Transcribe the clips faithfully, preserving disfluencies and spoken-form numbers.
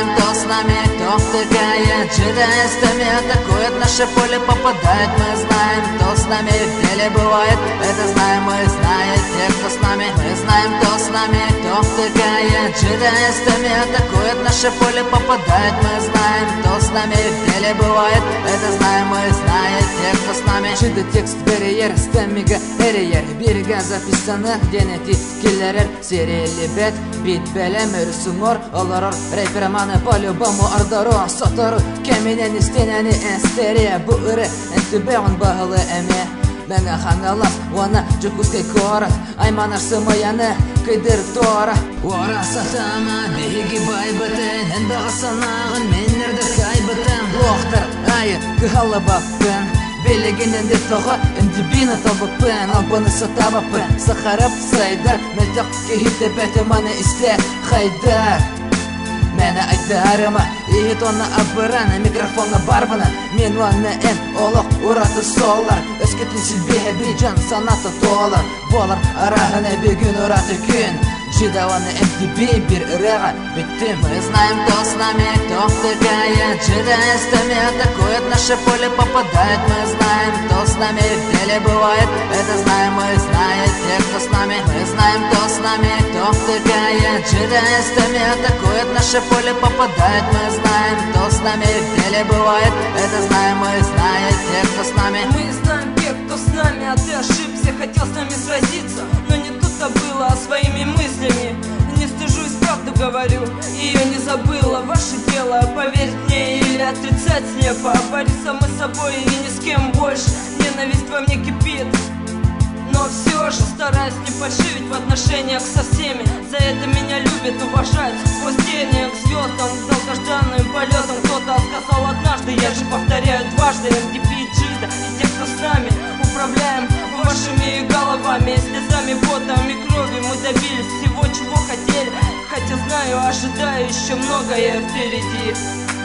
знаем, кто с нами, кто втыкает джидайстами, атакует наше поле, попадает. Мы знаем, кто с нами в деле бывает. Это знаем мы, знает те, кто с нами. Мы знаем, кто с нами, кто втыкает джидайстами, атакует наше поле, попадает. Мы знаем, кто с нами в деле бывает. Это знаем мы, знает те, кто с нами. Чида текст берейер, стеммига эрейер. Берега записаны денети киллерер. Сериали бет, бит белемер сумор. Оларор рейперманы по-любому ардору сатору. Кеминен истенени эстерия буыры. Энтубеон бағылы әме. Бәңа хангалас, уана жүкускай кора. Айманар сымаяны, кайдыр тора. Уара сатама, беги байбытын. Ән бағасанағын, меннерді кайбытын. Лохтар, айы, кыхалы баппын. Белегенен де тоға, үндібіні табыппын. Албаны сатабаппын, сақарап сайдар. Мәлтақ кейіпті бәті маны істе қайдар. Мәні айдарыма, ие тонна абыраны. Микрофонна барбана, мен ванны ән олық ұраты солар. Өскетін сілбеге бейджан санаты толар. Болар арағына бегін ұраты күн. Джидаваны эм ти би бір ырыға біттім. Мы знаем, кто с нами, кто втыкает джидайстами, атакует наше поле, попадает. Мы знаем, кто с нами в деле бывает. Это знаем мы, знает те, кто с нами. Мы знаем, кто с нами, кто втыкает джидайстами, атакует наше поле, попадает. Мы знаем, кто с нами в деле бывает. Это знаем мы, знает те, кто с нами. Мы знаем тех, кто с нами, а ты ошибся, хотел с нами сразиться, но не тут-то было, а своими мыслями. Не стыжусь, правду говорю, ее не забыла. Ваше дело, поверить мне или отрицать слепо. Борюсь самой собой и ни с кем больше. Ненависть во мне кипит, но все же стараюсь не фальшивить в отношениях со всеми. За это меня любят, уважают. Сквозь тени к звездам, долгожданным полетом. Кто-то сказал однажды, я же повторяю дважды. эм ти би, джида и те, кто с нами, управляем вашими головами, слезами, потом и кровью. Мы добились всего, чего хотели. Хотя знаю, ожидаю еще многое впереди.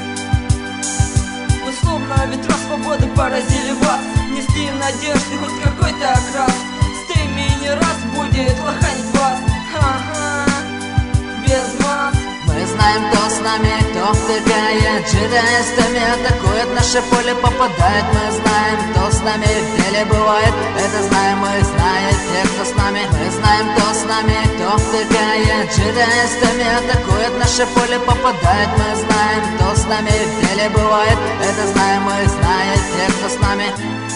Мы словно ветра свободы поразили вас. Несли надежды, хоть какой-то окрас. С теми не раз будет лоханить вас. Ха-ха, без маск. Мы знаем, кто с нами, кто втыкает джидайстами, атакует наше поле, попадает. Мы знаем, кто с нами в деле бывает. Это знаем мы, знает те, кто с нами. Мы знаем, кто с нами, кто втыкает джидайстами, атакует наше поле, попадает. Мы знаем, кто с нами в деле бывает. Это знаем мы, знает те, кто с нами.